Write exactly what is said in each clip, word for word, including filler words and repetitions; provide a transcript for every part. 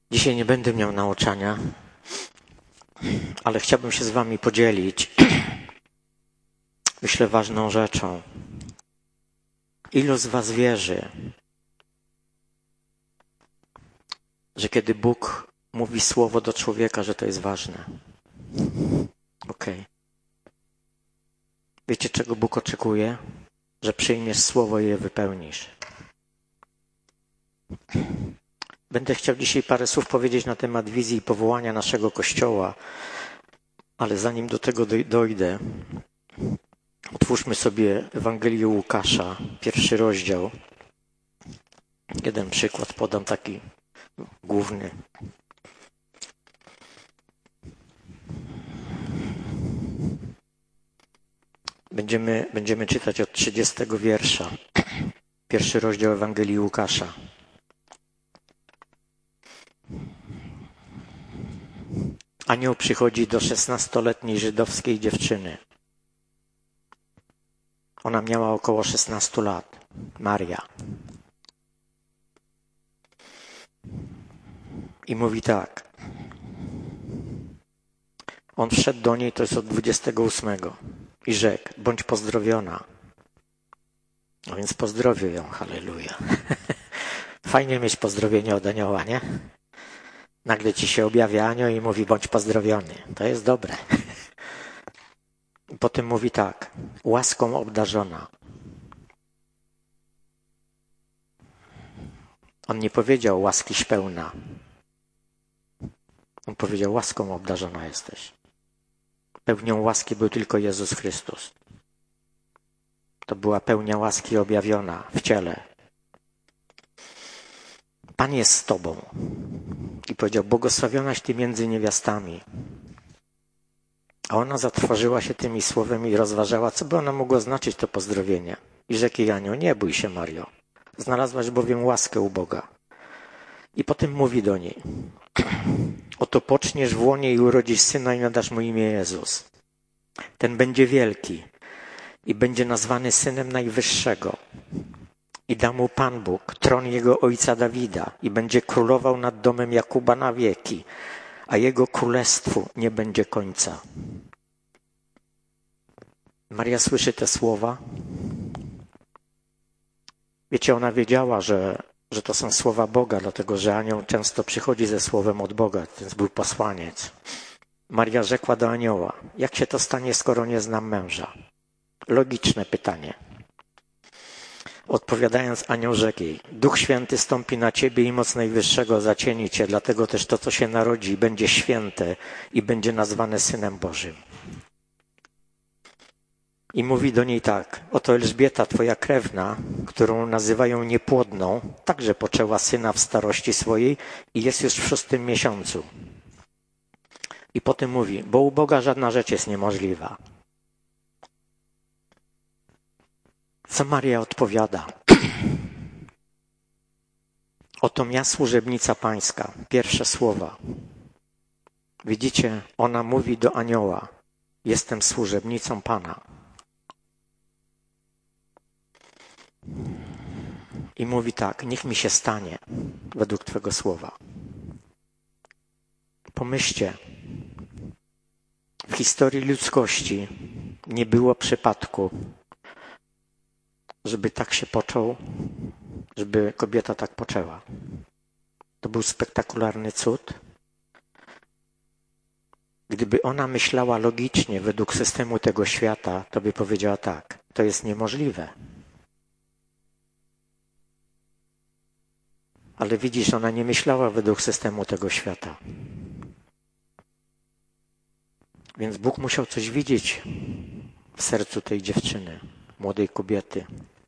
Dzisiaj nie będę miał nauczania, ale chciałbym się z wami podzielić, myślę, ważną rzeczą. Ilu z was wierzy, że kiedy Bóg mówi słowo do człowieka, że to jest ważne? Okej. Okay. Wiecie, czego Bóg oczekuje? Że przyjmiesz słowo i je wypełnisz. Będę chciał dzisiaj parę słów powiedzieć na temat wizji i powołania naszego Kościoła, ale zanim do tego dojdę, otwórzmy sobie Ewangelię Łukasza, pierwszy rozdział. Jeden przykład podam, taki główny. Będziemy, będziemy czytać od trzydziestego wiersza. Pierwszy rozdział Ewangelii Łukasza. Anioł przychodzi do szesnastoletniej żydowskiej dziewczyny. Ona miała około szesnastu lat. Maria. I mówi tak. On wszedł do niej, to jest od dwudziestego ósmego. I rzekł, bądź pozdrowiona. No więc pozdrowił ją, halleluja. Fajnie mieć pozdrowienie od anioła, nie? Nagle ci się objawia anioł i mówi, bądź pozdrowiony. To jest dobre. Potem mówi tak, łaską obdarzona. On nie powiedział łaskiś pełna. On powiedział, łaską obdarzona jesteś. Pełnią łaski był tylko Jezus Chrystus. To była pełnia łaski objawiona w ciele. Pan jest z tobą. I powiedział, błogosławionaś ty między niewiastami. A ona zatrwożyła się tymi słowami i rozważała, co by ono mogło znaczyć, to pozdrowienie. I rzekł jej anioł, nie bój się, Mario. Znalazłaś bowiem łaskę u Boga. I potem mówi do niej, oto poczniesz w łonie i urodzisz syna i nadasz mu imię Jezus. Ten będzie wielki i będzie nazwany Synem Najwyższego. I da mu Pan Bóg tron jego ojca Dawida i będzie królował nad domem Jakuba na wieki, a jego królestwu nie będzie końca. Maria słyszy te słowa. Wiecie, ona wiedziała, że, że to są słowa Boga, dlatego że anioł często przychodzi ze słowem od Boga, więc był posłaniec. Maria rzekła do anioła, jak się to stanie, skoro nie znam męża? Logiczne pytanie. Odpowiadając, anioł rzekł jej, Duch Święty stąpi na ciebie i moc Najwyższego zacieni cię, dlatego też to, co się narodzi, będzie święte i będzie nazwane Synem Bożym. I mówi do niej tak, oto Elżbieta, twoja krewna, którą nazywają niepłodną, także poczęła syna w starości swojej i jest już w szóstym miesiącu. I potem mówi, bo u Boga żadna rzecz jest niemożliwa. Co Maria odpowiada? Oto ja, służebnica pańska. Pierwsze słowa. Widzicie, ona mówi do anioła, jestem służebnicą Pana. I mówi tak, niech mi się stanie według twego słowa. Pomyślcie, w historii ludzkości nie było przypadku, żeby tak się począł, żeby kobieta tak poczęła. To był spektakularny cud. Gdyby ona myślała logicznie według systemu tego świata, to by powiedziała tak, to jest niemożliwe. Ale widzisz, ona nie myślała według systemu tego świata. Więc Bóg musiał coś widzieć w sercu tej dziewczyny, młodej kobiety.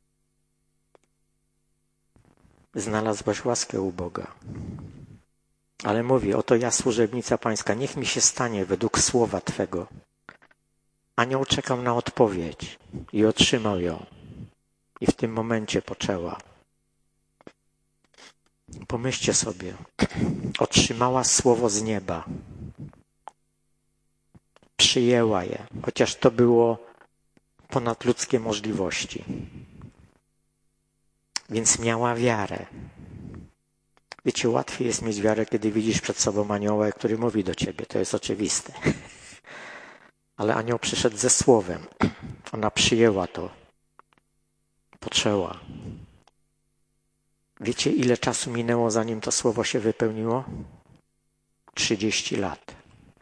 Znalazłaś łaskę u Boga. Ale mówi, oto ja, służebnica pańska, niech mi się stanie według słowa twego. Anioł czekał na odpowiedź i otrzymał ją. I w tym momencie poczęła. Pomyślcie sobie, otrzymała słowo z nieba. Przyjęła je, chociaż to było ponad ludzkie możliwości. Więc miała wiarę. Wiecie, łatwiej jest mieć wiarę, kiedy widzisz przed sobą anioła, który mówi do ciebie. To jest oczywiste. Ale anioł przyszedł ze słowem. Ona przyjęła to. Poczęła. Wiecie, ile czasu minęło, zanim to słowo się wypełniło? Trzydzieści lat.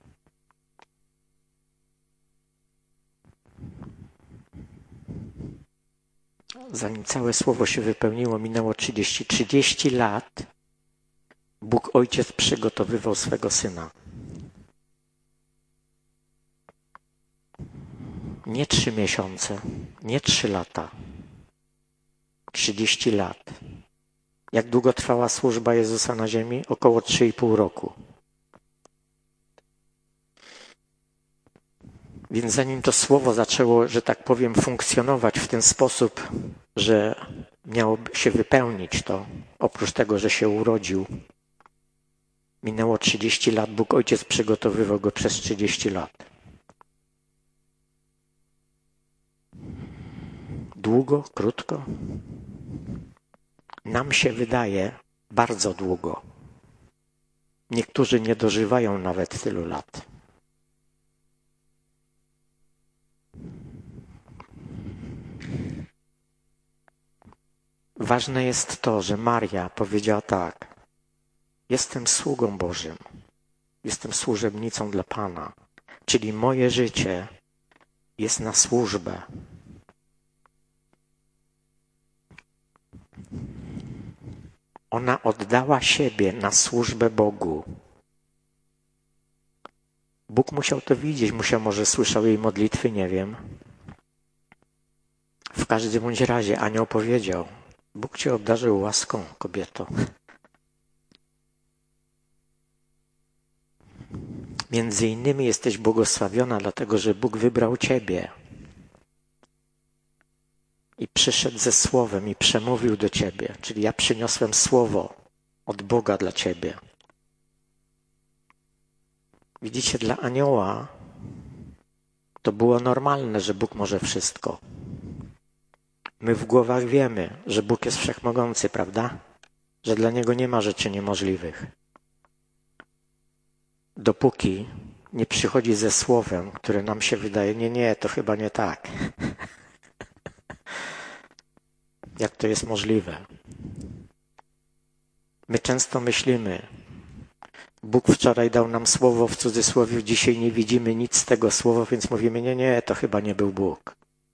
Zanim całe słowo się wypełniło, minęło trzydzieści. trzydzieści lat Bóg Ojciec przygotowywał swego Syna. Nie trzy miesiące, nie trzy lata. Trzydzieści lat. Jak długo trwała służba Jezusa na ziemi? Około trzy i pół roku. Więc zanim to słowo zaczęło, że tak powiem, funkcjonować w ten sposób, że miało się wypełnić to, oprócz tego, że się urodził, minęło trzydzieści lat. Bóg Ojciec przygotowywał go przez trzydzieści lat. Długo, krótko? Nam się wydaje bardzo długo. Niektórzy nie dożywają nawet tylu lat. Ważne jest to, że Maria powiedziała tak: jestem sługą Bożym, jestem służebnicą dla Pana, czyli moje życie jest na służbę. Ona oddała siebie na służbę Bogu. Bóg musiał to widzieć, musiał, może słyszał jej modlitwy, nie wiem. W każdym bądź razie anioł powiedział: Bóg cię obdarzył łaską, kobieto. Między innymi jesteś błogosławiona, dlatego że Bóg wybrał ciebie. I przyszedł ze słowem i przemówił do ciebie. Czyli ja przyniosłem słowo od Boga dla ciebie. Widzicie, dla anioła to było normalne, że Bóg może wszystko. My w głowach wiemy, że Bóg jest wszechmogący, prawda? Że dla Niego nie ma rzeczy niemożliwych. Dopóki nie przychodzi ze słowem, które nam się wydaje, nie, nie, to chyba nie tak. Jak to jest możliwe? My często myślimy, Bóg wczoraj dał nam słowo w cudzysłowie, dzisiaj nie widzimy nic z tego słowa, więc mówimy, nie, nie, to chyba nie był Bóg.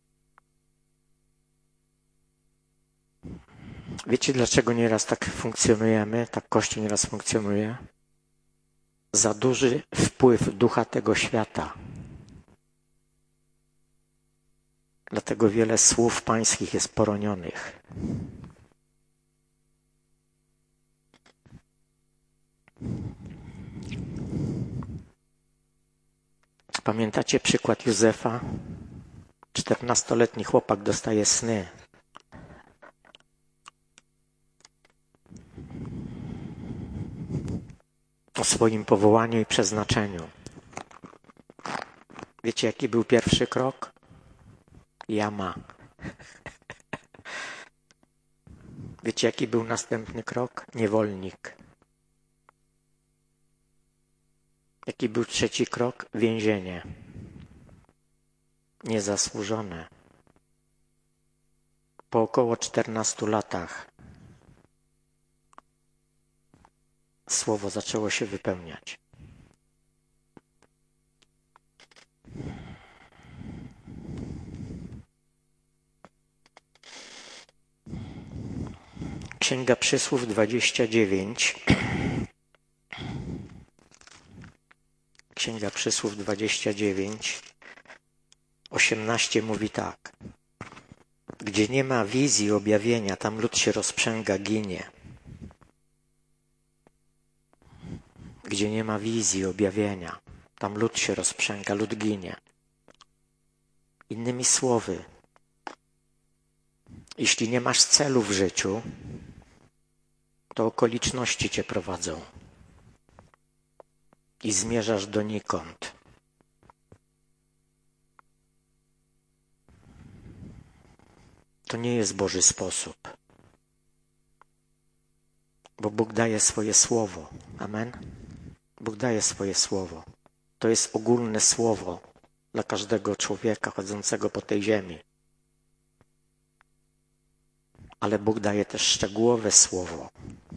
Wiecie, dlaczego nieraz tak funkcjonujemy, tak Kościół nieraz funkcjonuje? Za duży wpływ ducha tego świata. Dlatego wiele słów pańskich jest poronionych. Pamiętacie przykład Józefa? Czternastoletni chłopak dostaje sny. O swoim powołaniu i przeznaczeniu. Wiecie, jaki był pierwszy krok? Jama. Wiecie, jaki był następny krok? Niewolnik. Jaki był trzeci krok? Więzienie. Niezasłużone. Po około czternastu latach słowo zaczęło się wypełniać. Księga Przysłów dwadzieścia dziewięć. Księga Przysłów dwadzieścia dziewięć, osiemnaście mówi tak. Gdzie nie ma wizji objawienia, tam lud się rozprzęga, ginie. Gdzie nie ma wizji objawienia, tam lud się rozprzęga, lud ginie. Innymi słowy, jeśli nie masz celu w życiu, to okoliczności cię prowadzą i zmierzasz donikąd. To nie jest Boży sposób. Bo Bóg daje swoje słowo. Amen? Bóg daje swoje słowo. To jest ogólne słowo dla każdego człowieka chodzącego po tej ziemi. Ale Bóg daje też szczegółowe słowo.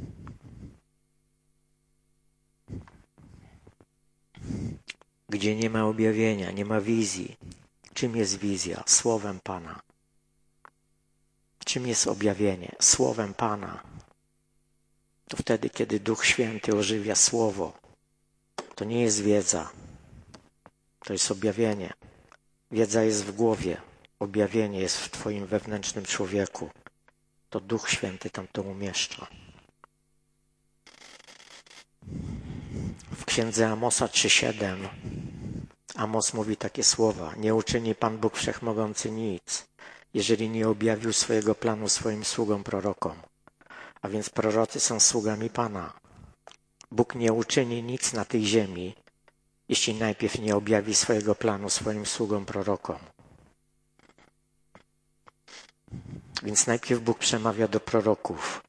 Gdzie nie ma objawienia, nie ma wizji. Czym jest wizja? Słowem Pana. Czym jest objawienie? Słowem Pana. To wtedy, kiedy Duch Święty ożywia słowo. To nie jest wiedza. To jest objawienie. Wiedza jest w głowie. Objawienie jest w Twoim wewnętrznym człowieku. To Duch Święty tam to umieszcza. W księdze Amosa trzy siedem Amos mówi takie słowa. Nie uczyni Pan Bóg Wszechmogący nic, jeżeli nie objawił swojego planu swoim sługom prorokom. A więc prorocy są sługami Pana. Bóg nie uczyni nic na tej ziemi, jeśli najpierw nie objawi swojego planu swoim sługom prorokom. Więc najpierw Bóg przemawia do proroków.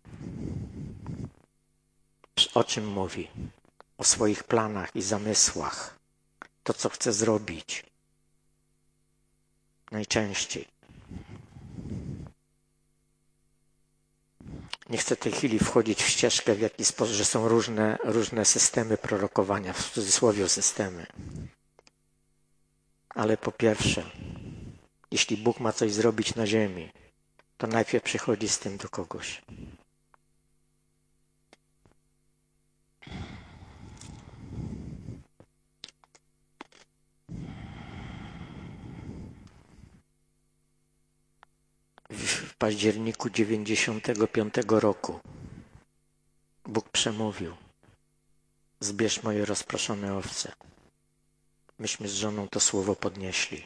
O czym mówi? O swoich planach i zamysłach. To, co chce zrobić. Najczęściej. Nie chcę w tej chwili wchodzić w ścieżkę, w jaki sposób, że są różne, różne systemy prorokowania, w cudzysłowie systemy. Ale po pierwsze, jeśli Bóg ma coś zrobić na ziemi, to najpierw przychodzi z tym do kogoś. W październiku dziewięćdziesiątego piątego roku Bóg przemówił: zbierz moje rozproszone owce. Myśmy z żoną to słowo podnieśli.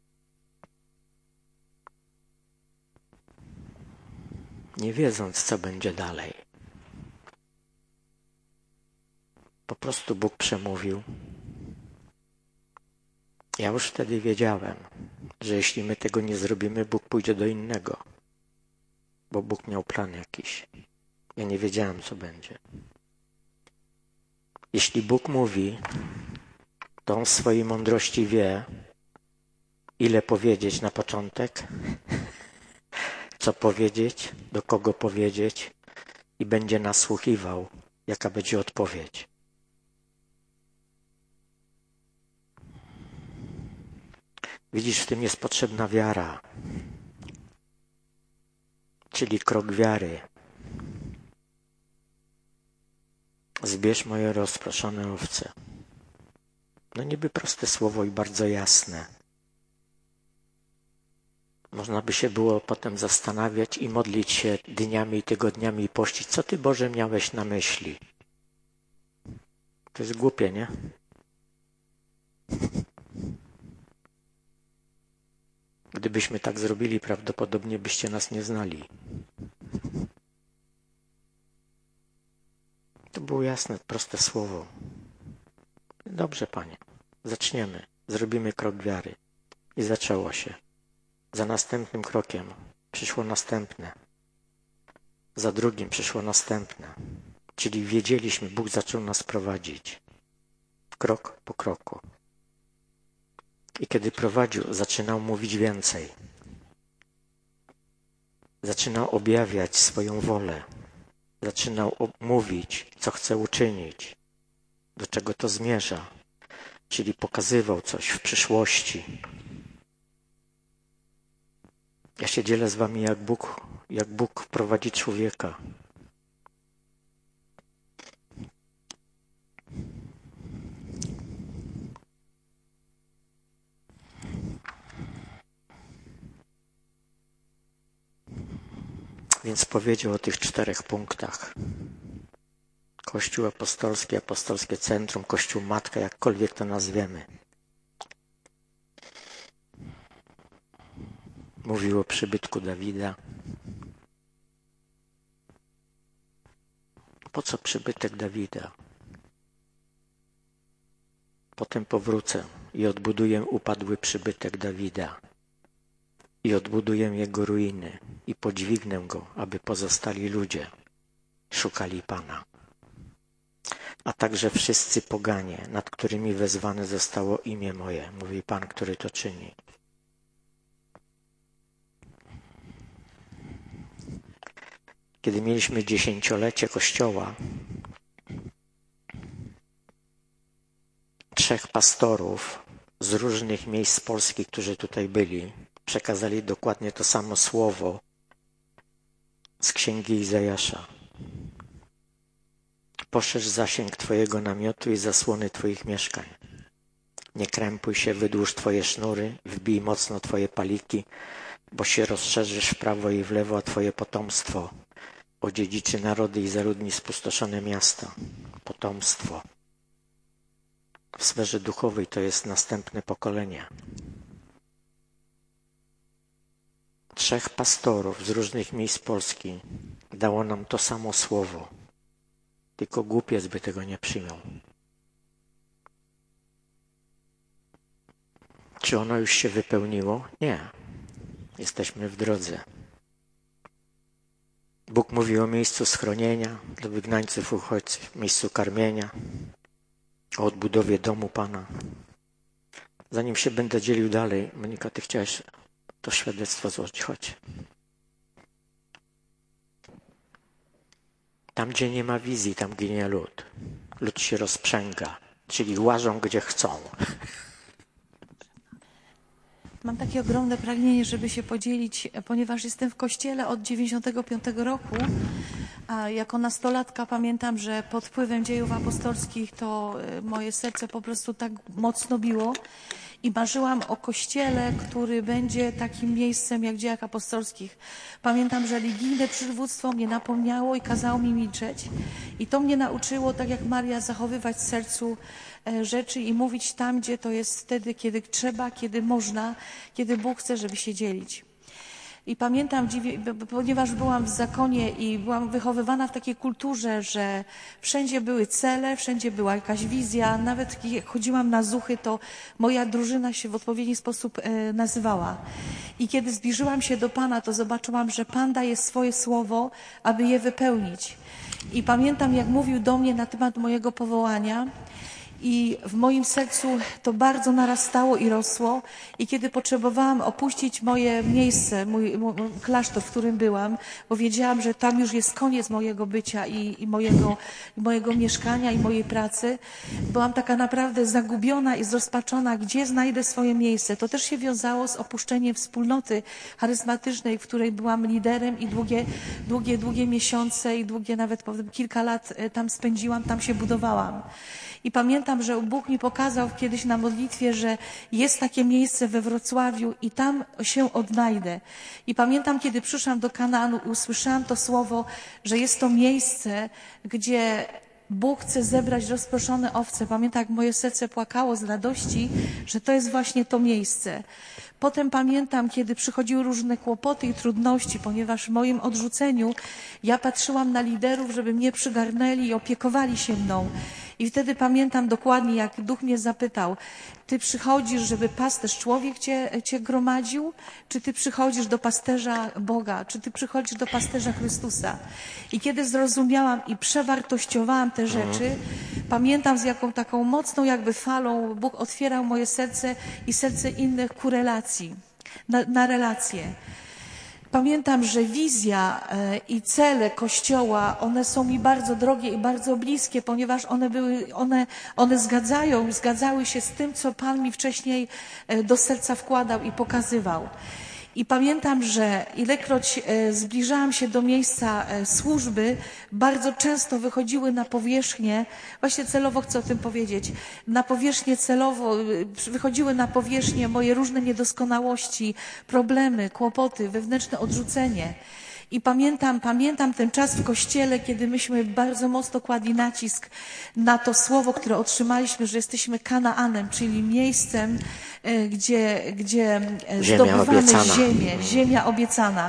Nie wiedząc, co będzie dalej. Po prostu Bóg przemówił. Ja już wtedy wiedziałem, że jeśli my tego nie zrobimy, Bóg pójdzie do innego. Bo Bóg miał plan jakiś. Ja nie wiedziałem, co będzie. Jeśli Bóg mówi, to On w swojej mądrości wie, ile powiedzieć na początek, co powiedzieć, do kogo powiedzieć i będzie nasłuchiwał, jaka będzie odpowiedź. Widzisz, w tym jest potrzebna wiara, czyli krok wiary. Zbierz moje rozproszone owce. No niby proste słowo i bardzo jasne. Można by się było potem zastanawiać i modlić się dniami i tygodniami i pościć. Co Ty, Boże, miałeś na myśli? To jest głupie, nie? Gdybyśmy tak zrobili, prawdopodobnie byście nas nie znali. To było jasne, proste słowo. Dobrze, Panie, zaczniemy. Zrobimy krok wiary. I zaczęło się. Za następnym krokiem przyszło następne. Za drugim przyszło następne. Czyli wiedzieliśmy, Bóg zaczął nas prowadzić. Krok po kroku. I kiedy prowadził, zaczynał mówić więcej. Zaczynał objawiać swoją wolę. Zaczynał mówić, co chce uczynić, do czego to zmierza. Czyli pokazywał coś w przyszłości. Ja się dzielę z wami, jak Bóg, jak Bóg prowadzi człowieka. Więc powiedział o tych czterech punktach. Kościół apostolski, apostolskie centrum, Kościół matka, jakkolwiek to nazwiemy. Mówił o przybytku Dawida. Po co przybytek Dawida? Potem powrócę i odbuduję upadły przybytek Dawida. I odbuduję jego ruiny i podźwignę go, aby pozostali ludzie. szukali Pana. A także wszyscy poganie, nad którymi wezwane zostało imię moje, mówi Pan, który to czyni. Kiedy mieliśmy dziesięciolecie Kościoła, trzech pastorów z różnych miejsc z Polski, którzy tutaj byli, przekazali dokładnie to samo słowo z księgi Izajasza. Poszerz zasięg Twojego namiotu i zasłony Twoich mieszkań. Nie krępuj się, wydłuż Twoje sznury, wbij mocno Twoje paliki, bo się rozszerzysz w prawo i w lewo, a Twoje potomstwo odziedziczy narody i zaludni spustoszone miasta. Potomstwo. W sferze duchowej to jest następne pokolenie. Trzech pastorów z różnych miejsc Polski dało nam to samo słowo. Tylko głupiec by tego nie przyjął. Czy ono już się wypełniło? Nie. Jesteśmy w drodze. Bóg mówi o miejscu schronienia dla wygnańców, uchodźców, miejscu karmienia, o odbudowie domu Pana. Zanim się będę dzielił dalej, Monika, ty chciałaś to świadectwo złożyć. Chodź. Tam, gdzie nie ma wizji, tam ginie lud. Lud się rozprzęga, czyli łażą, gdzie chcą. Mam takie ogromne pragnienie, żeby się podzielić, ponieważ jestem w kościele od dziewięćdziesiątego piątego roku, a jako nastolatka pamiętam, że pod wpływem dziejów apostolskich to moje serce po prostu tak mocno biło i marzyłam o kościele, który będzie takim miejscem jak w dziejach apostolskich. Pamiętam, że religijne przywództwo mnie napomniało i kazało mi milczeć i to mnie nauczyło, tak jak Maria, zachowywać w sercu rzeczy i mówić tam, gdzie to jest wtedy, kiedy trzeba, kiedy można, kiedy Bóg chce, żeby się dzielić. I pamiętam, ponieważ byłam w zakonie i byłam wychowywana w takiej kulturze, że wszędzie były cele, wszędzie była jakaś wizja, nawet jak chodziłam na zuchy, to moja drużyna się w odpowiedni sposób nazywała. I kiedy zbliżyłam się do Pana, to zobaczyłam, że Pan daje swoje słowo, aby je wypełnić. I pamiętam, jak mówił do mnie na temat mojego powołania, i w moim sercu to bardzo narastało i rosło i kiedy potrzebowałam opuścić moje miejsce, mój, mój klasztor, w którym byłam, bo wiedziałam, że tam już jest koniec mojego bycia i, i mojego, mojego mieszkania i mojej pracy, byłam taka naprawdę zagubiona i zrozpaczona, gdzie znajdę swoje miejsce. To też się wiązało z opuszczeniem wspólnoty charyzmatycznej, w której byłam liderem i długie, długie, długie miesiące i długie nawet potem kilka lat tam spędziłam, tam się budowałam. I pamiętam, że Bóg mi pokazał kiedyś na modlitwie, że jest takie miejsce we Wrocławiu i tam się odnajdę. I pamiętam, kiedy przyszłam do Kanaanu i usłyszałam to słowo, że jest to miejsce, gdzie Bóg chce zebrać rozproszone owce. Pamiętam, jak moje serce płakało z radości, że to jest właśnie to miejsce. Potem pamiętam, kiedy przychodziły różne kłopoty i trudności, ponieważ w moim odrzuceniu ja patrzyłam na liderów, żeby mnie przygarnęli i opiekowali się mną. I wtedy pamiętam dokładnie, jak Duch mnie zapytał, ty przychodzisz, żeby pasterz człowiek cię, cię gromadził, czy ty przychodzisz do pasterza Boga, czy ty przychodzisz do pasterza Chrystusa. I kiedy zrozumiałam i przewartościowałam te rzeczy, pamiętam, z jaką taką mocną jakby falą Bóg otwierał moje serce i serce innych ku relacji, na, na relacje. Pamiętam, że wizja i cele Kościoła, one są mi bardzo drogie i bardzo bliskie, ponieważ one były, one, one zgadzają, zgadzały się z tym, co Pan mi wcześniej do serca wkładał i pokazywał. I pamiętam, że ilekroć zbliżałam się do miejsca służby, bardzo często wychodziły na powierzchnię, właśnie celowo chcę o tym powiedzieć, na powierzchnię celowo, wychodziły na powierzchnię moje różne niedoskonałości, problemy, kłopoty, wewnętrzne odrzucenie. I pamiętam, pamiętam ten czas w Kościele, kiedy myśmy bardzo mocno kładli nacisk na to słowo, które otrzymaliśmy, że jesteśmy Kanaanem, czyli miejscem, gdzie, gdzie zdobywamy ziemię, ziemia obiecana.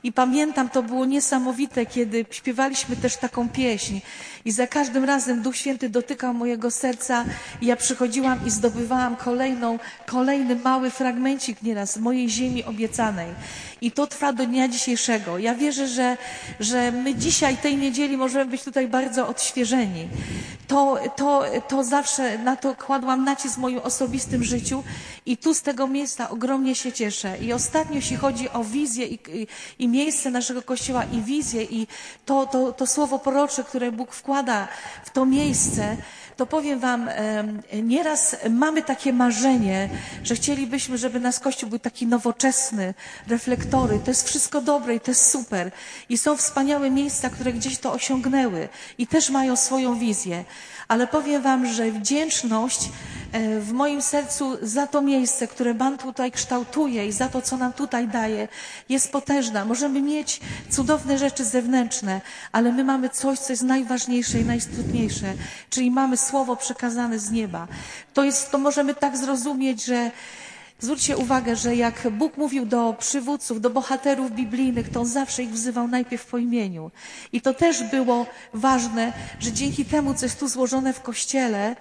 I pamiętam, to było niesamowite, kiedy śpiewaliśmy też taką pieśń i za każdym razem Duch Święty dotykał mojego serca i ja przychodziłam i zdobywałam kolejną, kolejny mały fragmencik nieraz z mojej ziemi obiecanej. I to trwa do dnia dzisiejszego. Ja wierzę, że, że my dzisiaj, tej niedzieli, możemy być tutaj bardzo odświeżeni. To, to, to zawsze na to kładłam nacisk w moim osobistym życiu i tu z tego miejsca ogromnie się cieszę. I ostatnio, jeśli chodzi o wizję i, i, i miejsce naszego Kościoła i wizję i to, to, to słowo prorocze, które Bóg wkłada w to miejsce, to powiem wam, nieraz mamy takie marzenie, że chcielibyśmy, żeby nasz Kościół był taki nowoczesny, reflektory. To jest wszystko dobre i to jest super. I są wspaniałe miejsca, które gdzieś to osiągnęły i też mają swoją wizję. Ale powiem wam, że wdzięczność w moim sercu za to miejsce, które Pan tutaj kształtuje i za to, co nam tutaj daje, jest potężna. Możemy mieć cudowne rzeczy zewnętrzne, ale my mamy coś, co jest najważniejsze i najistotniejsze, czyli mamy słowo przekazane z nieba. To jest, to możemy tak zrozumieć, że zwróćcie uwagę, że jak Bóg mówił do przywódców, do bohaterów biblijnych, to On zawsze ich wzywał najpierw po imieniu. I to też było ważne, że dzięki temu, co jest tu złożone w Kościele,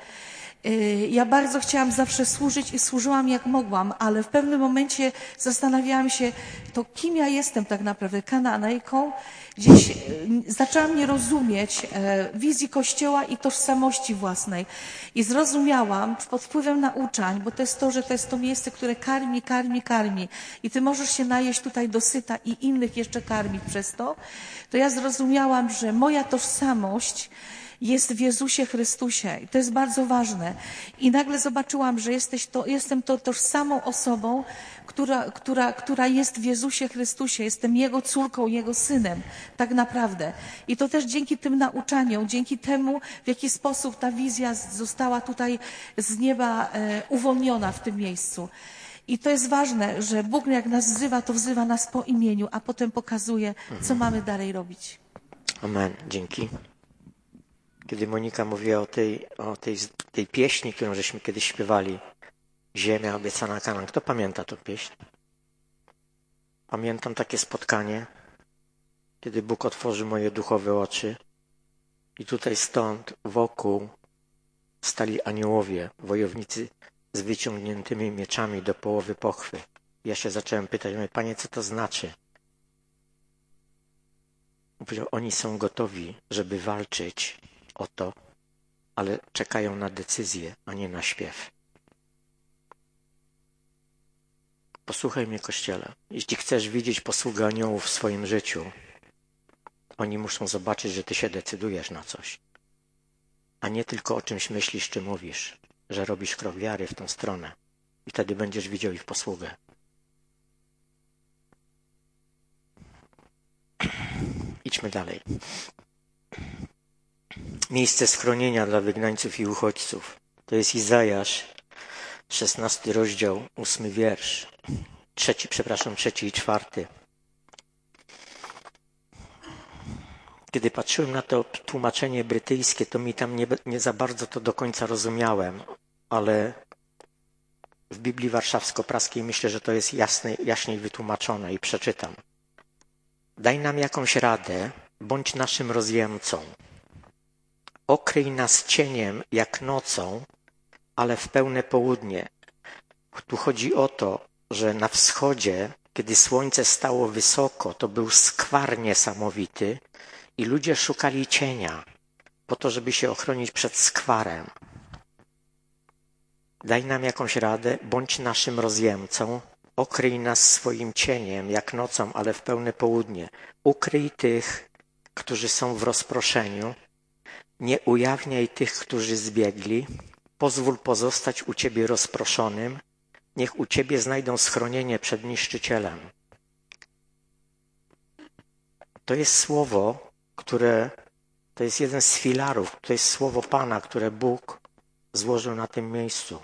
ja bardzo chciałam zawsze służyć i służyłam jak mogłam, ale w pewnym momencie zastanawiałam się, to kim ja jestem tak naprawdę, Kanaanejką. Gdzieś zaczęłam nie rozumieć wizji Kościoła i tożsamości własnej. I zrozumiałam pod wpływem nauczań, bo to jest to, że to jest to miejsce, które karmi, karmi, karmi. I ty możesz się najeść tutaj dosyta i innych jeszcze karmić przez to. To ja zrozumiałam, że moja tożsamość jest w Jezusie Chrystusie. I to jest bardzo ważne. I nagle zobaczyłam, że jesteś to, jestem to tożsamą osobą, która, która, która jest w Jezusie Chrystusie. Jestem Jego córką, Jego synem. Tak naprawdę. I to też dzięki tym nauczaniom, dzięki temu, w jaki sposób ta wizja została tutaj z nieba e, uwolniona w tym miejscu. I to jest ważne, że Bóg jak nas wzywa, to wzywa nas po imieniu, a potem pokazuje, co mamy dalej robić. Amen. Dzięki. Kiedy Monika mówiła o tej, o tej, tej pieśni, którą żeśmy kiedyś śpiewali, Ziemia obiecana Kanaan. Kto pamięta tę pieśń? Pamiętam takie spotkanie, kiedy Bóg otworzył moje duchowe oczy i tutaj stąd wokół stali aniołowie, wojownicy z wyciągniętymi mieczami do połowy pochwy. Ja się zacząłem pytać, mówię, Panie, co to znaczy? On powiedział, oni są gotowi, żeby walczyć o to, ale czekają na decyzję, a nie na śpiew. Posłuchaj mnie, Kościele. Jeśli chcesz widzieć posługę aniołów w swoim życiu, oni muszą zobaczyć, że ty się decydujesz na coś, a nie tylko o czymś myślisz czy mówisz, że robisz krok wiary w tą stronę i wtedy będziesz widział ich posługę. Idźmy dalej. Miejsce schronienia dla wygnańców i uchodźców. To jest Izajasz, szesnasty rozdział, ósmy wiersz. Trzeci, przepraszam, trzeci i czwarty. Kiedy patrzyłem na to tłumaczenie brytyjskie, to mi tam nie, nie za bardzo to do końca rozumiałem, ale w Biblii Warszawsko-Praskiej myślę, że to jest jasne, jaśniej wytłumaczone i przeczytam. Daj nam jakąś radę, bądź naszym rozjemcą. Okryj nas cieniem jak nocą, ale w pełne południe. Tu chodzi o to, że na wschodzie, kiedy słońce stało wysoko, to był skwar niesamowity i ludzie szukali cienia po to, żeby się ochronić przed skwarem. Daj nam jakąś radę, bądź naszym rozjemcą, okryj nas swoim cieniem jak nocą, ale w pełne południe. Ukryj tych, którzy są w rozproszeniu, nie ujawniaj tych, którzy zbiegli, pozwól pozostać u Ciebie rozproszonym, niech u Ciebie znajdą schronienie przed niszczycielem. To jest słowo, które, to jest jeden z filarów, to jest słowo Pana, które Bóg złożył na tym miejscu.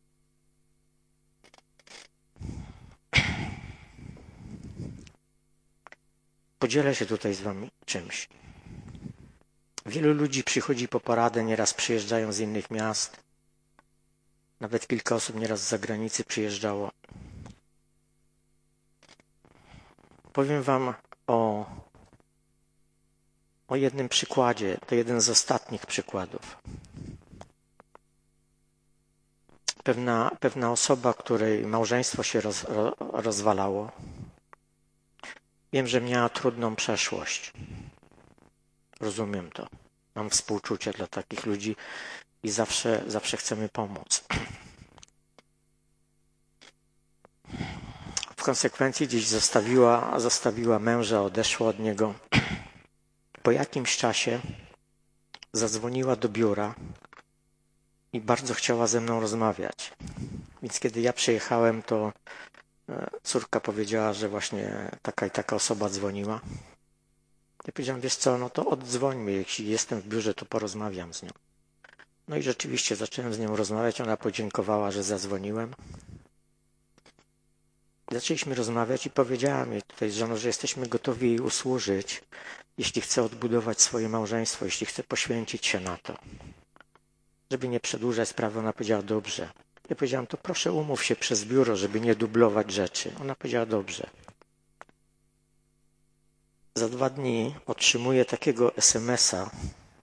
Podzielę się tutaj z Wami czymś. Wielu ludzi przychodzi po poradę, nieraz przyjeżdżają z innych miast. Nawet kilka osób nieraz z zagranicy przyjeżdżało. Powiem Wam o, o jednym przykładzie. To jeden z ostatnich przykładów. Pewna, pewna osoba, której małżeństwo się roz, rozwalało, wiem, że miała trudną przeszłość. Rozumiem to. Mam współczucie dla takich ludzi i zawsze, zawsze chcemy pomóc. W konsekwencji gdzieś zostawiła, zostawiła męża, odeszła od niego. Po jakimś czasie zadzwoniła do biura i bardzo chciała ze mną rozmawiać. Więc kiedy ja przyjechałem, to córka powiedziała, że właśnie taka i taka osoba dzwoniła. Ja powiedziałem, wiesz co, no to oddzwońmy, jeśli jestem w biurze, to porozmawiam z nią. No i rzeczywiście zacząłem z nią rozmawiać, ona podziękowała, że zadzwoniłem. Zaczęliśmy rozmawiać i powiedziałam jej tutaj z żoną, że jesteśmy gotowi jej usłużyć, jeśli chce odbudować swoje małżeństwo, jeśli chce poświęcić się na to. Żeby nie przedłużać sprawy, ona powiedziała, dobrze. Ja powiedziałam, to proszę umów się przez biuro, żeby nie dublować rzeczy. Ona powiedziała, dobrze. Za dwa dni otrzymuję takiego es em es a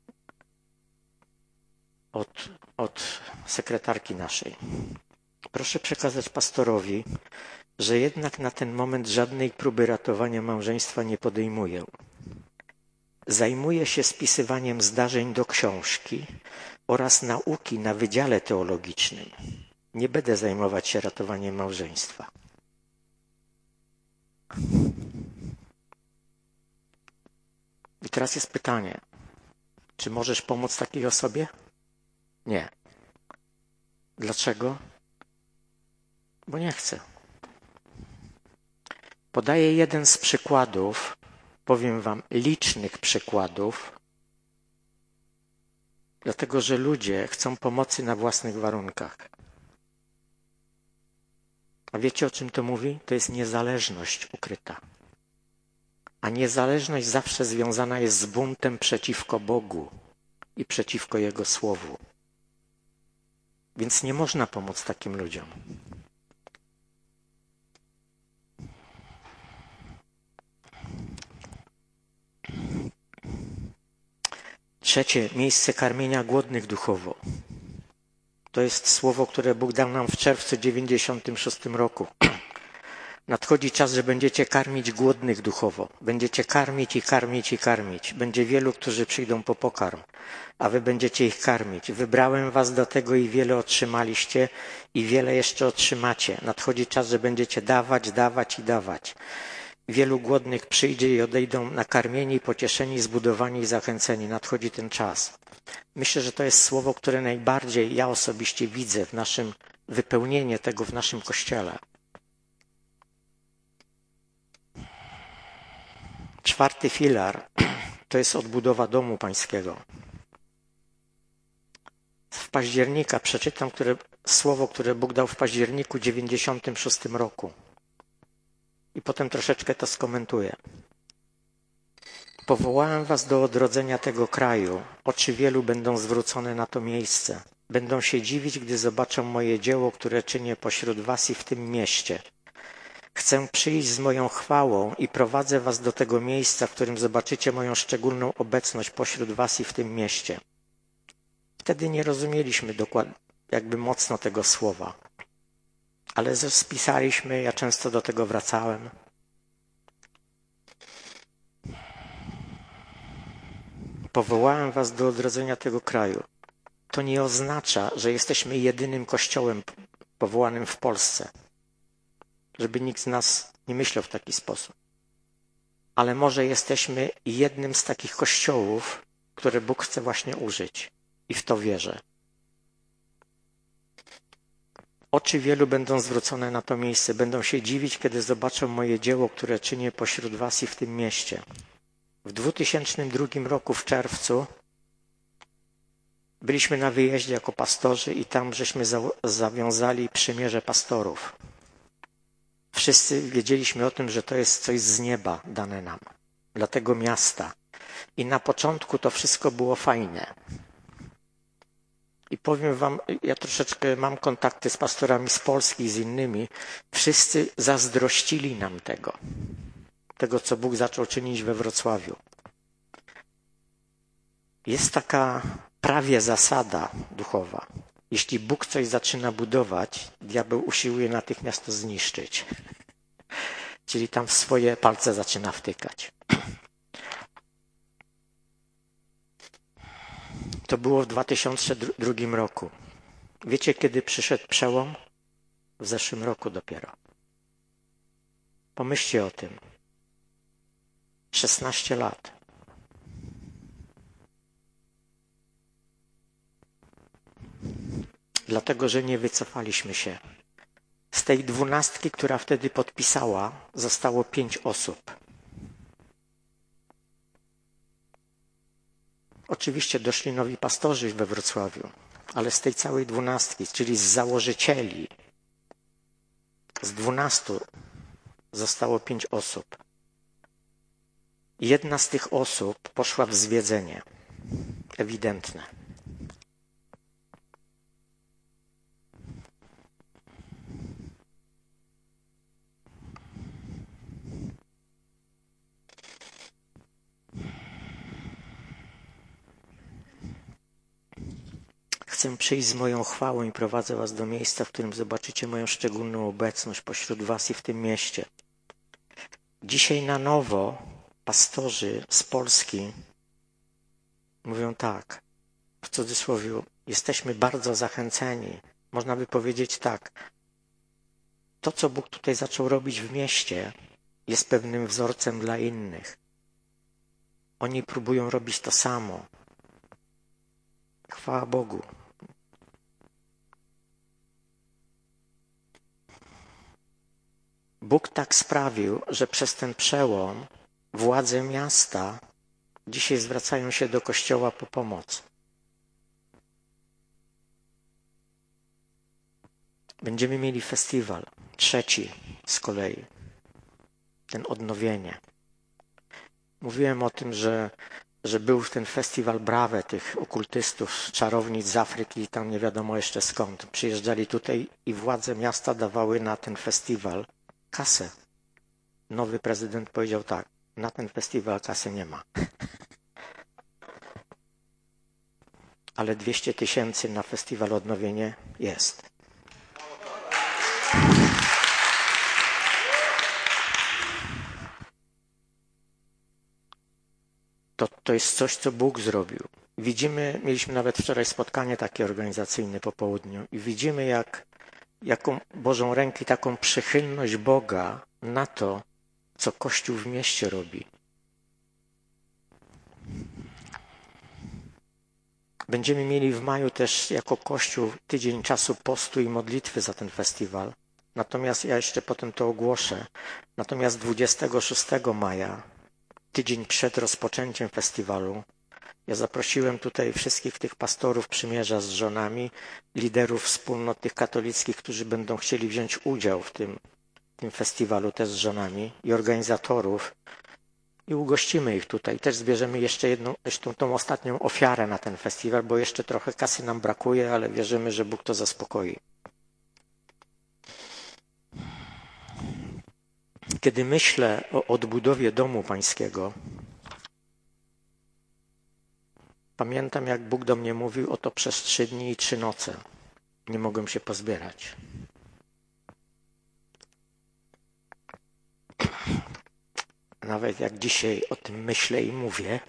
od, od sekretarki naszej. Proszę przekazać pastorowi, że jednak na ten moment żadnej próby ratowania małżeństwa nie podejmuję. Zajmuję się spisywaniem zdarzeń do książki oraz nauki na Wydziale Teologicznym. Nie będę zajmować się ratowaniem małżeństwa. I teraz jest pytanie, czy możesz pomóc takiej osobie? Nie. Dlaczego? Bo nie chcę. Podaję jeden z przykładów, powiem wam, licznych przykładów, dlatego że ludzie chcą pomocy na własnych warunkach. A wiecie, o czym to mówi? To jest niezależność ukryta. A niezależność zawsze związana jest z buntem przeciwko Bogu i przeciwko Jego Słowu. Więc nie można pomóc takim ludziom. Trzecie, miejsce karmienia głodnych duchowo. To jest słowo, które Bóg dał nam w czerwcu dziewięćdziesiątym szóstym roku. Nadchodzi czas, że będziecie karmić głodnych duchowo. Będziecie karmić i karmić i karmić. Będzie wielu, którzy przyjdą po pokarm, a wy będziecie ich karmić. Wybrałem was do tego i wiele otrzymaliście i wiele jeszcze otrzymacie. Nadchodzi czas, że będziecie dawać, dawać i dawać. Wielu głodnych przyjdzie i odejdą nakarmieni, pocieszeni, zbudowani i zachęceni. Nadchodzi ten czas. Myślę, że to jest słowo, które najbardziej ja osobiście widzę w naszym wypełnieniu tego w naszym Kościele. Czwarty filar to jest odbudowa domu pańskiego. W października przeczytam które, słowo, które Bóg dał w październiku dziewięćdziesiątym szóstym roku. I potem troszeczkę to skomentuję. Powołałem was do odrodzenia tego kraju. Oczy wielu będą zwrócone na to miejsce. Będą się dziwić, gdy zobaczą moje dzieło, które czynię pośród was i w tym mieście. Chcę przyjść z moją chwałą i prowadzę was do tego miejsca, w którym zobaczycie moją szczególną obecność pośród was i w tym mieście. Wtedy nie rozumieliśmy dokładnie, jakby mocno tego słowa. Ale spisaliśmy, ja często do tego wracałem. Powołałem was do odrodzenia tego kraju. To nie oznacza, że jesteśmy jedynym kościołem powołanym w Polsce. Żeby nikt z nas nie myślał w taki sposób. Ale może jesteśmy jednym z takich kościołów, które Bóg chce właśnie użyć. I w to wierzę. Oczy wielu będą zwrócone na to miejsce. Będą się dziwić, kiedy zobaczą moje dzieło, które czynię pośród was i w tym mieście. W dwutysięcznym drugim roku w czerwcu byliśmy na wyjeździe jako pastorzy i tam żeśmy za- zawiązali przymierze pastorów. Wszyscy wiedzieliśmy o tym, że to jest coś z nieba dane nam, dla tego miasta. I na początku to wszystko było fajne. I powiem wam, ja troszeczkę mam kontakty z pastorami z Polski i z innymi. Wszyscy zazdrościli nam tego. tego, co Bóg zaczął czynić we Wrocławiu. Jest taka prawie zasada duchowa. Jeśli Bóg coś zaczyna budować, diabeł usiłuje natychmiast to zniszczyć. Czyli tam w swoje palce zaczyna wtykać. To było w dwa tysiące drugim roku. Wiecie, kiedy przyszedł przełom? W zeszłym roku dopiero. Pomyślcie o tym. szesnaście lat. Dlatego, że nie wycofaliśmy się. Z tej dwunastki, która wtedy podpisała, zostało pięć osób. Oczywiście doszli nowi pastorzy we Wrocławiu, ale z tej całej dwunastki, czyli z założycieli, z dwunastu zostało pięć osób. Jedna z tych osób poszła w zwiedzenie. Ewidentne. Chcę przyjść z moją chwałą i prowadzę was do miejsca, w którym zobaczycie moją szczególną obecność pośród was i w tym mieście. Dzisiaj na nowo pastorzy z Polski mówią tak, w cudzysłowie, jesteśmy bardzo zachęceni. Można by powiedzieć tak, to co Bóg tutaj zaczął robić w mieście jest pewnym wzorcem dla innych. Oni próbują robić to samo. Chwała Bogu. Bóg tak sprawił, że przez ten przełom władze miasta dzisiaj zwracają się do Kościoła po pomoc. Będziemy mieli festiwal, trzeci z kolei, ten odnowienie. Mówiłem o tym, że, że był ten festiwal Brawe, tych okultystów, czarownic z Afryki i tam nie wiadomo jeszcze skąd. Przyjeżdżali tutaj i władze miasta dawały na ten festiwal kasę. Nowy prezydent powiedział tak, na ten festiwal kasy nie ma. Ale dwieście tysięcy na festiwal Odnowienie jest. To, to jest coś, co Bóg zrobił. Widzimy, mieliśmy nawet wczoraj spotkanie takie organizacyjne po południu i widzimy, jak, jaką Bożą rękę, taką przychylność Boga na to, co Kościół w mieście robi. Będziemy mieli w maju też jako Kościół tydzień czasu postu i modlitwy za ten festiwal. Natomiast ja jeszcze potem to ogłoszę. Natomiast dwudziestego szóstego maja, tydzień przed rozpoczęciem festiwalu, ja zaprosiłem tutaj wszystkich tych pastorów przymierza z żonami, liderów wspólnot tych katolickich, którzy będą chcieli wziąć udział w tym, tym festiwalu też z żonami i organizatorów i ugościmy ich tutaj. Też zbierzemy jeszcze jedną, tą, tą ostatnią ofiarę na ten festiwal, bo jeszcze trochę kasy nam brakuje, ale wierzymy, że Bóg to zaspokoi. Kiedy myślę o odbudowie domu pańskiego, pamiętam, jak Bóg do mnie mówił, oto przez trzy dni i trzy noce nie mogłem się pozbierać. Nawet jak dzisiaj o tym myślę i mówię,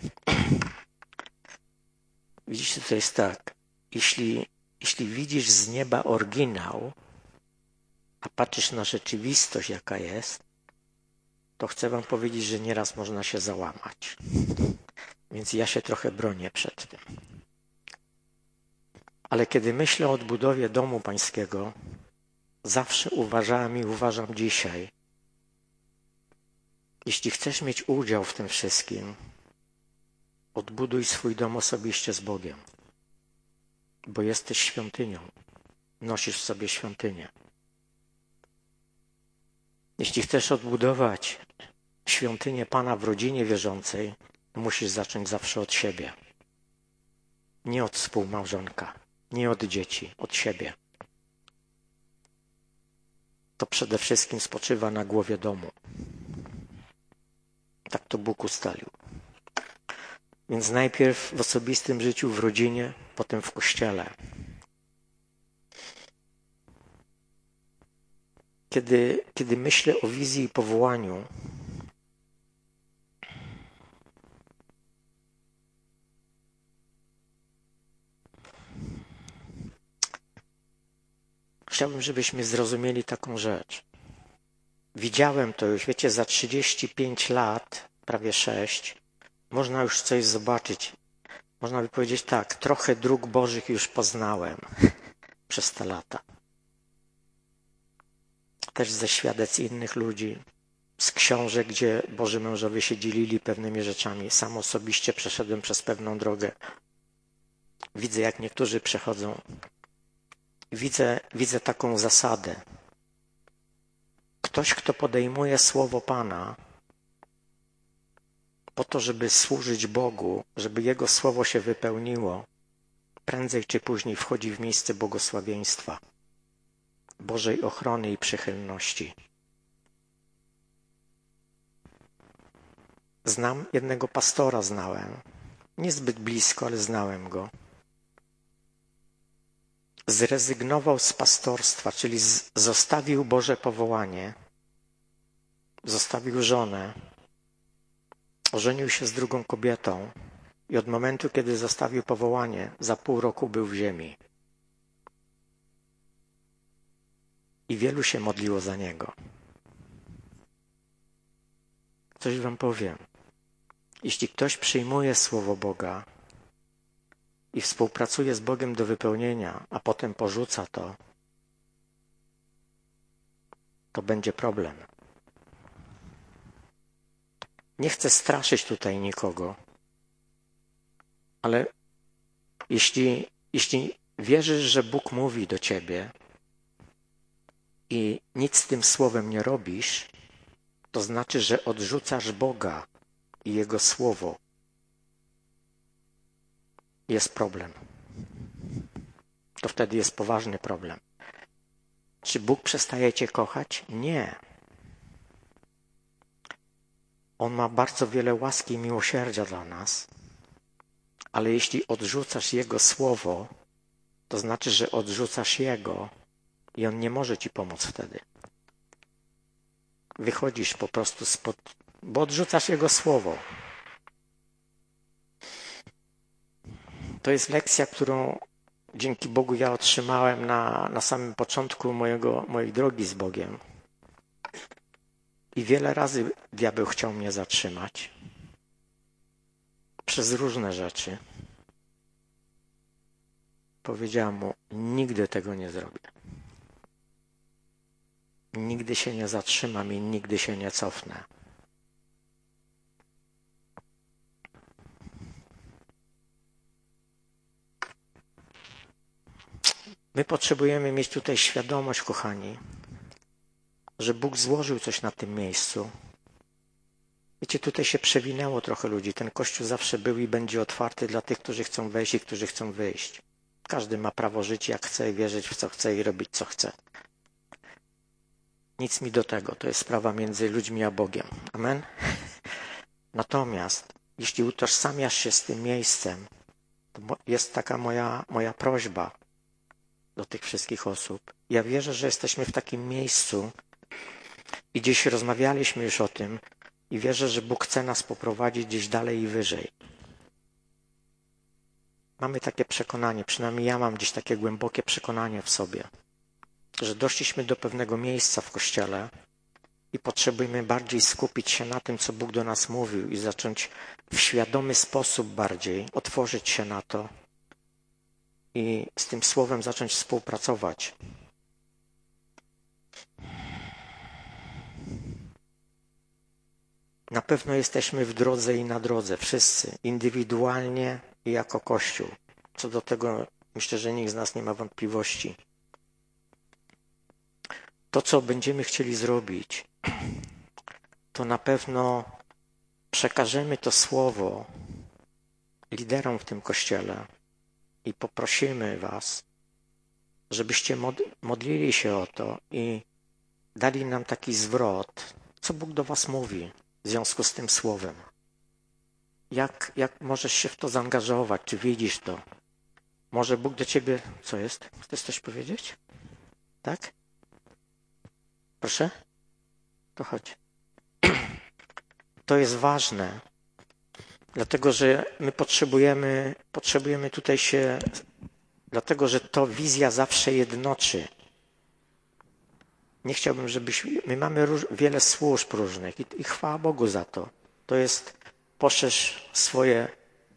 widzicie, to jest tak, jeśli, jeśli widzisz z nieba oryginał, a patrzysz na rzeczywistość, jaka jest, to chcę wam powiedzieć, że nieraz można się załamać. Więc ja się trochę bronię przed tym. Ale kiedy myślę o odbudowie domu pańskiego, zawsze uważałem i uważam dzisiaj, jeśli chcesz mieć udział w tym wszystkim, odbuduj swój dom osobiście z Bogiem, bo jesteś świątynią, nosisz w sobie świątynię. Jeśli chcesz odbudować świątynię Pana w rodzinie wierzącej, musisz zacząć zawsze od siebie. Nie od współmałżonka, nie od dzieci, od siebie. To przede wszystkim spoczywa na głowie domu. Tak to Bóg ustalił. Więc najpierw w osobistym życiu, w rodzinie, potem w kościele. Kiedy, kiedy myślę o wizji i powołaniu, chciałbym, żebyśmy zrozumieli taką rzecz. Widziałem to już, wiecie, za trzydzieści pięć lat, prawie sześć, można już coś zobaczyć. Można by powiedzieć tak, trochę dróg Bożych już poznałem przez te lata. Też ze świadectw innych ludzi, z książek, gdzie Boży mężowie się dzielili pewnymi rzeczami. Sam osobiście przeszedłem przez pewną drogę. Widzę, jak niektórzy przechodzą. Widzę, widzę taką zasadę. Ktoś, kto podejmuje słowo Pana po to, żeby służyć Bogu, żeby Jego słowo się wypełniło, prędzej czy później wchodzi w miejsce błogosławieństwa, Bożej ochrony i przychylności. Znam jednego pastora, znałem. Niezbyt blisko, ale znałem go. Zrezygnował z pastorstwa, czyli z, zostawił Boże powołanie, zostawił żonę, ożenił się z drugą kobietą i od momentu, kiedy zostawił powołanie, za pół roku był w ziemi. I wielu się modliło za niego. Coś wam powiem. Jeśli ktoś przyjmuje słowo Boga i współpracuje z Bogiem do wypełnienia, a potem porzuca to, to będzie problem. Nie chcę straszyć tutaj nikogo, ale jeśli, jeśli wierzysz, że Bóg mówi do ciebie i nic z tym słowem nie robisz, to znaczy, że odrzucasz Boga i Jego słowo. Jest problem. To wtedy jest poważny problem. Czy Bóg przestaje cię kochać? Nie. On ma bardzo wiele łaski i miłosierdzia dla nas, ale jeśli odrzucasz Jego słowo, to znaczy, że odrzucasz Jego i On nie może ci pomóc wtedy. Wychodzisz po prostu spod, bo odrzucasz Jego słowo. To jest lekcja, którą dzięki Bogu ja otrzymałem na, na samym początku mojego, mojej drogi z Bogiem. I wiele razy diabeł chciał mnie zatrzymać. Przez różne rzeczy. Powiedziałem mu, nigdy tego nie zrobię. Nigdy się nie zatrzymam i nigdy się nie cofnę. My potrzebujemy mieć tutaj świadomość, kochani, że Bóg złożył coś na tym miejscu. Wiecie, tutaj się przewinęło trochę ludzi. Ten kościół zawsze był i będzie otwarty dla tych, którzy chcą wejść i którzy chcą wyjść. Każdy ma prawo żyć jak chce, wierzyć w co chce i robić co chce. Nic mi do tego. To jest sprawa między ludźmi a Bogiem. Amen? Natomiast jeśli utożsamiasz się z tym miejscem, to jest taka moja, moja prośba do tych wszystkich osób. Ja wierzę, że jesteśmy w takim miejscu i gdzieś rozmawialiśmy już o tym i wierzę, że Bóg chce nas poprowadzić gdzieś dalej i wyżej. Mamy takie przekonanie, przynajmniej ja mam gdzieś takie głębokie przekonanie w sobie, że doszliśmy do pewnego miejsca w Kościele i potrzebujemy bardziej skupić się na tym, co Bóg do nas mówił i zacząć w świadomy sposób bardziej otworzyć się na to i z tym Słowem zacząć współpracować. Na pewno jesteśmy w drodze i na drodze, wszyscy, indywidualnie i jako Kościół. Co do tego myślę, że nikt z nas nie ma wątpliwości. To, co będziemy chcieli zrobić, to na pewno przekażemy to Słowo liderom w tym Kościele i poprosimy was, żebyście modlili się o to i dali nam taki zwrot, co Bóg do was mówi w w związku z tym słowem. Jak, jak możesz się w to zaangażować? Czy widzisz to? Może Bóg do ciebie... Co jest? Chcesz coś powiedzieć? Tak? Proszę? To chodź. To jest ważne, dlatego że my potrzebujemy, potrzebujemy tutaj się... Dlatego, że to wizja zawsze jednoczy. Nie chciałbym, żebyś... My mamy róż, wiele służb różnych i, i chwała Bogu za to. To jest poszerz swoje...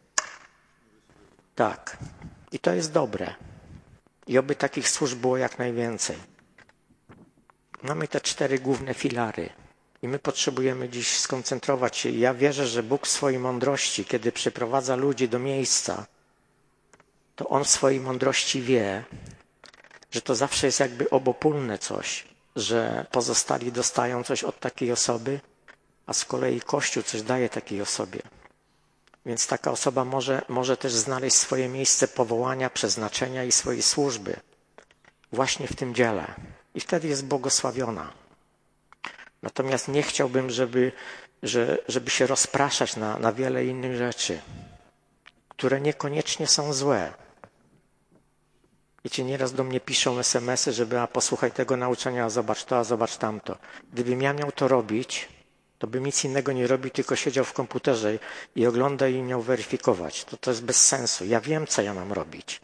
Tak. I to jest dobre. I oby takich służb było jak najwięcej. Mamy te cztery główne filary. I my potrzebujemy dziś skoncentrować się. Ja wierzę, że Bóg w swojej mądrości, kiedy przyprowadza ludzi do miejsca, to On w swojej mądrości wie, że to zawsze jest jakby obopólne coś, że pozostali dostają coś od takiej osoby, a z kolei Kościół coś daje takiej osobie. Więc taka osoba może, może też znaleźć swoje miejsce powołania, przeznaczenia i swojej służby właśnie w tym dziele. I wtedy jest błogosławiona. Natomiast nie chciałbym, żeby, że, żeby się rozpraszać na, na wiele innych rzeczy, które niekoniecznie są złe. Wiecie, nieraz do mnie piszą es em esy, żeby a posłuchaj tego nauczania, a zobacz to, a zobacz tamto. Gdybym ja miał to robić, to bym nic innego nie robił, tylko siedział w komputerze i oglądał i miał weryfikować. To, to jest bez sensu. Ja wiem, co ja mam robić.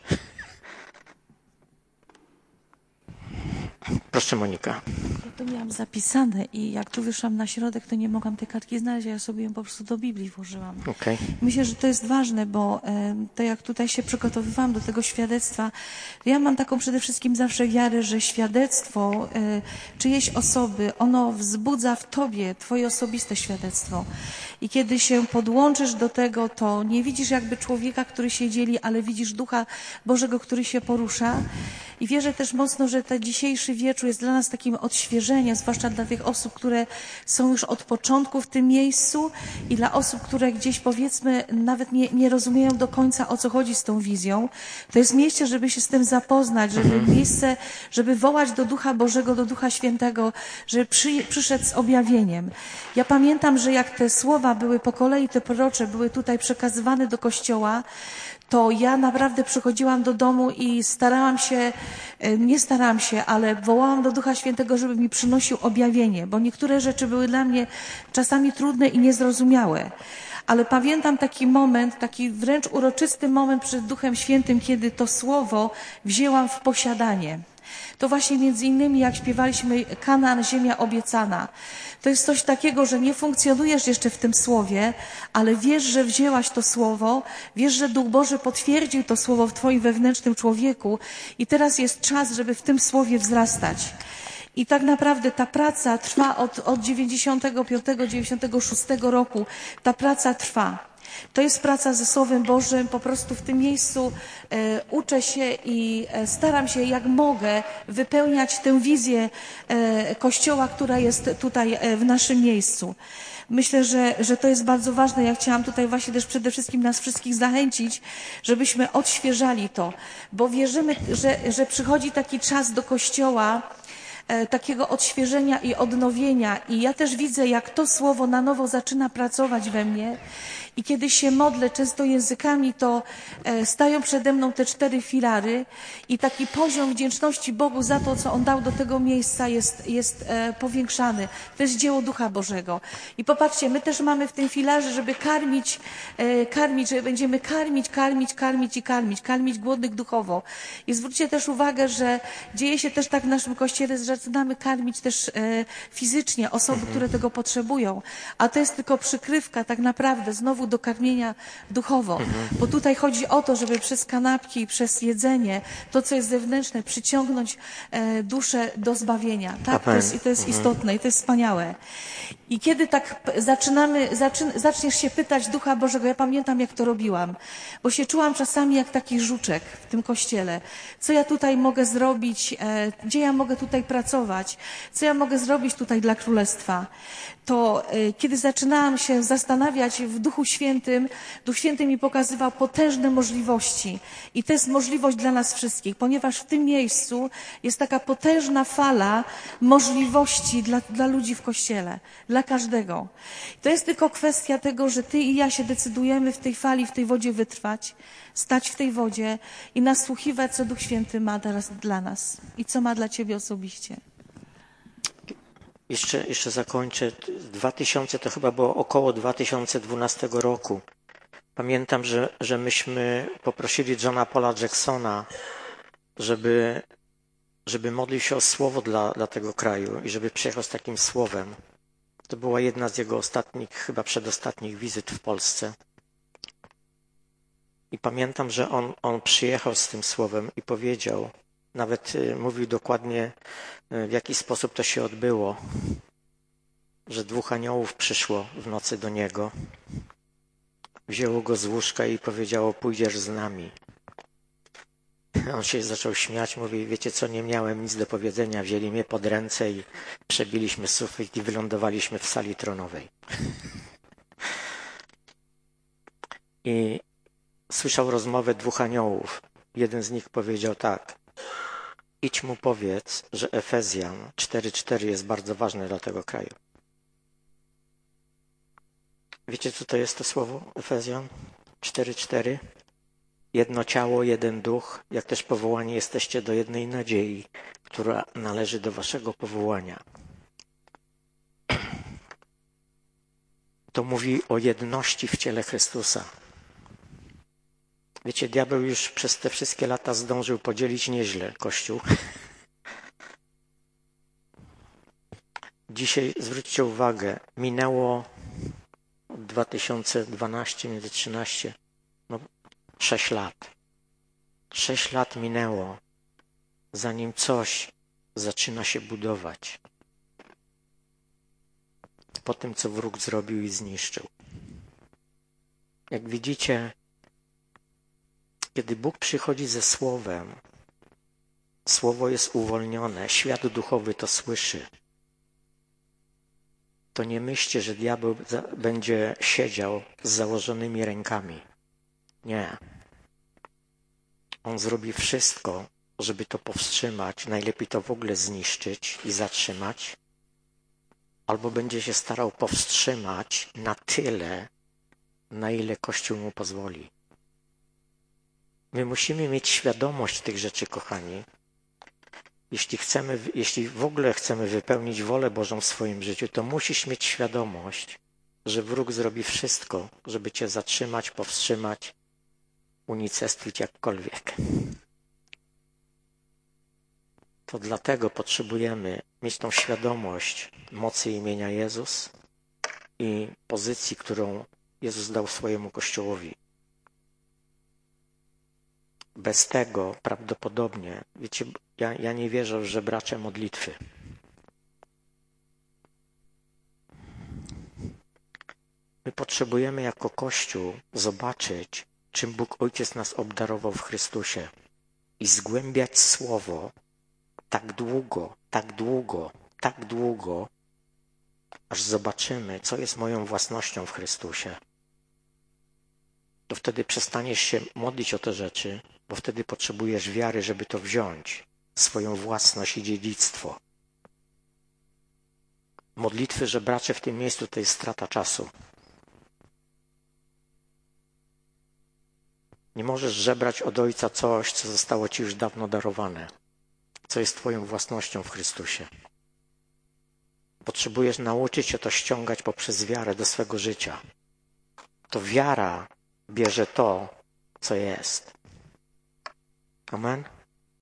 Proszę, Monika. Ja to miałam zapisane i jak tu wyszłam na środek, to nie mogłam tej kartki znaleźć, a ja sobie ją po prostu do Biblii włożyłam. Okay. Myślę, że to jest ważne, bo e, to jak tutaj się przygotowywałam do tego świadectwa, ja mam taką przede wszystkim zawsze wiarę, że świadectwo e, czyjejś osoby, ono wzbudza w tobie twoje osobiste świadectwo. I kiedy się podłączysz do tego, to nie widzisz jakby człowieka, który się dzieli, ale widzisz Ducha Bożego, który się porusza. I wierzę też mocno, że ten dzisiejszy wieczór jest dla nas takim odświeżeniem, zwłaszcza dla tych osób, które są już od początku w tym miejscu i dla osób, które gdzieś powiedzmy nawet nie, nie rozumieją do końca, o co chodzi z tą wizją. To jest miejsce, żeby się z tym zapoznać, żeby mhm. miejsce, żeby wołać do Ducha Bożego, do Ducha Świętego, żeby przy, przyszedł z objawieniem. Ja pamiętam, że jak te słowa były po kolei, te prorocze były tutaj przekazywane do Kościoła, to ja naprawdę przychodziłam do domu i starałam się, nie starałam się, ale wołałam do Ducha Świętego, żeby mi przynosił objawienie, bo niektóre rzeczy były dla mnie czasami trudne i niezrozumiałe. Ale pamiętam taki moment, taki wręcz uroczysty moment przed Duchem Świętym, kiedy to słowo wzięłam w posiadanie. To właśnie między innymi jak śpiewaliśmy Kanaan, ziemia obiecana. To jest coś takiego, że nie funkcjonujesz jeszcze w tym słowie, ale wiesz, że wzięłaś to słowo, wiesz, że Duch Boży potwierdził to słowo w twoim wewnętrznym człowieku i teraz jest czas, żeby w tym słowie wzrastać. I tak naprawdę ta praca trwa od, od dziewięćdziesiątego piątego dziewięćdziesiątego szóstego roku. Ta praca trwa. To jest praca ze Słowem Bożym, po prostu w tym miejscu e, uczę się i e, staram się jak mogę wypełniać tę wizję e, Kościoła, która jest tutaj e, w naszym miejscu. Myślę, że, że to jest bardzo ważne. Ja chciałam tutaj właśnie też przede wszystkim nas wszystkich zachęcić, żebyśmy odświeżali to, bo wierzymy, że, że przychodzi taki czas do Kościoła, takiego odświeżenia i odnowienia. I ja też widzę, jak to słowo na nowo zaczyna pracować we mnie. I kiedy się modlę często językami, to stają przede mną te cztery filary i taki poziom wdzięczności Bogu za to, co On dał do tego miejsca, jest, jest powiększany. To jest dzieło Ducha Bożego. I popatrzcie, my też mamy w tym filarze, żeby karmić, karmić, że będziemy karmić, karmić, karmić i karmić, karmić głodnych duchowo. I zwróćcie też uwagę, że dzieje się też tak w naszym Kościele, że zaczynamy karmić też fizycznie osoby, mhm. które tego potrzebują. A to jest tylko przykrywka tak naprawdę znowu do karmienia duchowo. Mhm. Bo tutaj chodzi o to, żeby przez kanapki, przez jedzenie, to co jest zewnętrzne, przyciągnąć e, duszę do zbawienia. Tak? To jest, i to jest mhm. istotne i to jest wspaniałe. I kiedy tak zaczynamy, zaczyn, zaczniesz się pytać Ducha Bożego, ja pamiętam jak to robiłam, bo się czułam czasami jak taki żuczek w tym kościele. Co ja tutaj mogę zrobić, e, gdzie ja mogę tutaj pracować, co ja mogę zrobić tutaj dla Królestwa. To e, kiedy zaczynałam się zastanawiać w Duchu Świętym, Świętym, Duch Święty mi pokazywał potężne możliwości. I to jest możliwość dla nas wszystkich, ponieważ w tym miejscu jest taka potężna fala możliwości dla, dla ludzi w Kościele, dla każdego. To jest tylko kwestia tego, że ty i ja się decydujemy w tej fali, w tej wodzie wytrwać, stać w tej wodzie i nasłuchiwać, co Duch Święty ma teraz dla nas i co ma dla ciebie osobiście. Jeszcze, jeszcze zakończę. dwa tysiące, to chyba było około dwa tysiące dwunastego roku. Pamiętam, że, że myśmy poprosili Johna Paula Jacksona, żeby, żeby modlił się o słowo dla, dla tego kraju i żeby przyjechał z takim słowem. To była jedna z jego ostatnich, chyba przedostatnich wizyt w Polsce. I pamiętam, że on, on przyjechał z tym słowem i powiedział, nawet mówił dokładnie, w jaki sposób to się odbyło, że dwóch aniołów przyszło w nocy do niego, wzięło go z łóżka i powiedziało, pójdziesz z nami. On się zaczął śmiać, mówi, wiecie co, nie miałem nic do powiedzenia, wzięli mnie pod ręce i przebiliśmy sufit i wylądowaliśmy w sali tronowej. I słyszał rozmowę dwóch aniołów. Jeden z nich powiedział tak, idź mu powiedz, że Efezjan cztery cztery jest bardzo ważny dla tego kraju. Wiecie, co to jest to słowo Efezjan cztery cztery? Jedno ciało, jeden duch, jak też powołani jesteście do jednej nadziei, która należy do waszego powołania. To mówi o jedności w ciele Chrystusa. Wiecie, diabeł już przez te wszystkie lata zdążył podzielić nieźle Kościół. Dzisiaj zwróćcie uwagę, minęło od dwa tysiące dwunastego, między trzynaście, no sześć lat. Sześć lat minęło, zanim coś zaczyna się budować. Po tym, co wróg zrobił i zniszczył. Jak widzicie, kiedy Bóg przychodzi ze Słowem, Słowo jest uwolnione, świat duchowy to słyszy. To nie myślcie, że diabeł będzie siedział z założonymi rękami. Nie. On zrobi wszystko, żeby to powstrzymać, najlepiej to w ogóle zniszczyć i zatrzymać, albo będzie się starał powstrzymać na tyle, na ile Kościół mu pozwoli. My musimy mieć świadomość tych rzeczy, kochani. Jeśli chcemy, jeśli w ogóle chcemy wypełnić wolę Bożą w swoim życiu, to musisz mieć świadomość, że wróg zrobi wszystko, żeby cię zatrzymać, powstrzymać, unicestwić jakkolwiek. To dlatego potrzebujemy mieć tą świadomość mocy imienia Jezus i pozycji, którą Jezus dał swojemu Kościołowi. Bez tego prawdopodobnie, wiecie, ja, ja nie wierzę w żebracze modlitwy. My potrzebujemy jako Kościół zobaczyć, czym Bóg Ojciec nas obdarował w Chrystusie i zgłębiać Słowo tak długo, tak długo, tak długo, aż zobaczymy, co jest moją własnością w Chrystusie. To wtedy przestaniesz się modlić o te rzeczy, bo wtedy potrzebujesz wiary, żeby to wziąć, swoją własność i dziedzictwo. Modlitwy żebracze w tym miejscu to jest strata czasu. Nie możesz żebrać od Ojca coś, co zostało ci już dawno darowane, co jest twoją własnością w Chrystusie. Potrzebujesz nauczyć się to ściągać poprzez wiarę do swego życia. To wiara bierze to, co jest. Amen?